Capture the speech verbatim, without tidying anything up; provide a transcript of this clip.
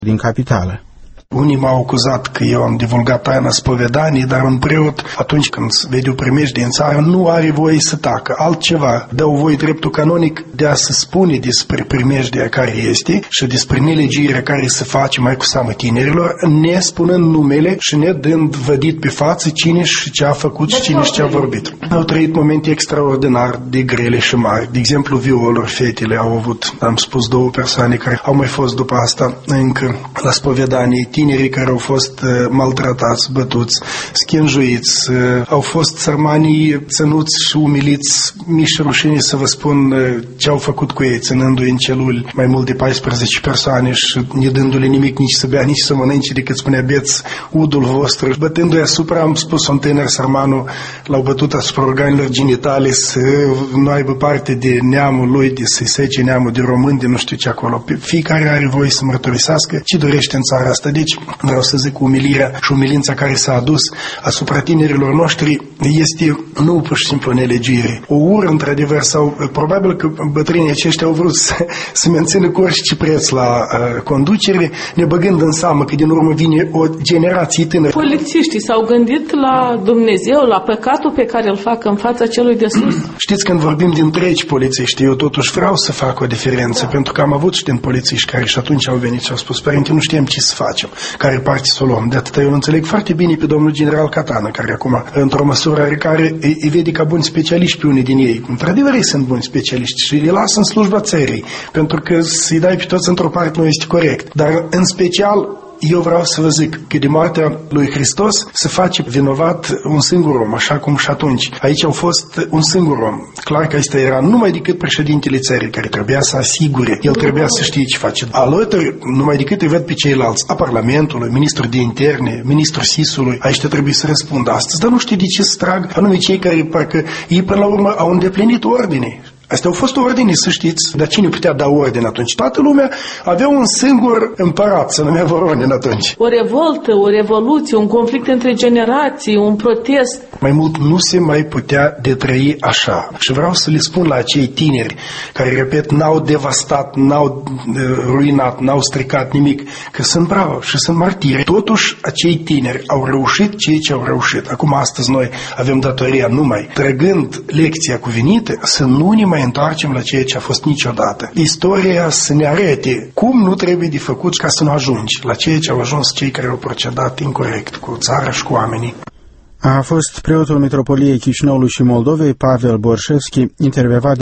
din capitală. Unii m-au acuzat că eu am divulgat taina spovedanii, dar un preot, atunci când vede o primejdie în țară, nu are voie să tacă. Altceva, dă-o voie dreptul canonic de a se spune despre primejdia care este și despre nelegiuirea care se face mai cu seamă tinerilor, ne spunând numele și ne dând vădit pe față cine și ce a făcut și cine și ce a vorbit. Au trăit momente extraordinar de grele și mari. De exemplu, violuri, fetele au avut, am spus, două persoane care au mai fost după asta încă la spovedanie, tinerii care au fost uh, maltratați, bătuți, schinjuiți, uh, au fost sărmanii ținuți și umiliți. Mi-e rușine să vă spun uh, ce au făcut cu ei, ținându-i în celuli mai mult de paisprezece persoane și ne dându-le nimic, nici să bea, nici să mănânce, decât spunea beți udul vostru. Bătându-i asupra, am spus un tânăr sărmanul, l-au bătut asupra organelor genitale să nu aibă parte de neamul lui, de să-i sece neamul de român, de nu știu ce acolo. Fiecare are voie să mărturisească ce dorește în țara asta. Deci, vreau să zic, umilirea și umilința care s-a adus asupra tinerilor noștri este nu pur și simplu nelegiuire. O ură, într-adevăr, sau probabil că bătrânii aceștia au vrut să, să mențină cu orice preț la uh, conducere, ne băgând în seamă că din urmă vine o generație tânără. Polițiștii s-au gândit la Dumnezeu, la păcatul pe care îl fac în fața celui de sus? Știți, când vorbim de întregi polițiști, eu totuși vreau să fac o diferență, da. Pentru că am avut și din polițiști care și atunci au venit și au spus, părinte, nu știm ce să facem, care parte să o luăm. De atât eu înțeleg foarte bine pe domnul general Catană, care acum, într-o măsură care îi, îi vede ca buni specialiști pe unii din ei. Într-adevăr, ei sunt buni specialiști și îi lasă în slujba țării, pentru că să-i dai pe toți într-o parte nu este corect. Dar, în special, eu vreau să vă zic că de moartea lui Hristos se face vinovat un singur om, așa cum și atunci. Aici au fost un singur om. Clar că ăsta era numai decât președintele țării, care trebuia să asigure. El trebuia să știe ce face. Alături, numai decât îi văd pe ceilalți, a Parlamentului, ministrul de interne, ministrul S I S-ului, aici trebuie să răspundă astăzi. Dar nu știu de ce să trag anume cei care parcă ei până la urmă au îndeplinit ordine. Astea au fost ordine, să știți, dar cine putea da ordine atunci? Toată lumea avea un singur împărat, se numea Voronin atunci. O revoltă, o revoluție, un conflict între generații, un protest. Mai mult nu se mai putea de trăi așa. Și vreau să le spun la acei tineri care, repet, n-au devastat, n-au ruinat, n-au stricat nimic, că sunt bravo și sunt martiri. Totuși, acei tineri au reușit ceea ce au reușit. Acum, astăzi, noi avem datoria numai, trăgând lecția cuvenită, să nu ne mai întoarcem la ceea ce a fost niciodată. Istoria să ne arete cum nu trebuie de făcut ca să nu ajungi la ceea ce au ajuns cei care au procedat incorect cu țara și cu oamenii. A fost preotul Mitropoliei Chișinăului și Moldovei, Pavel Borșevski, intervievat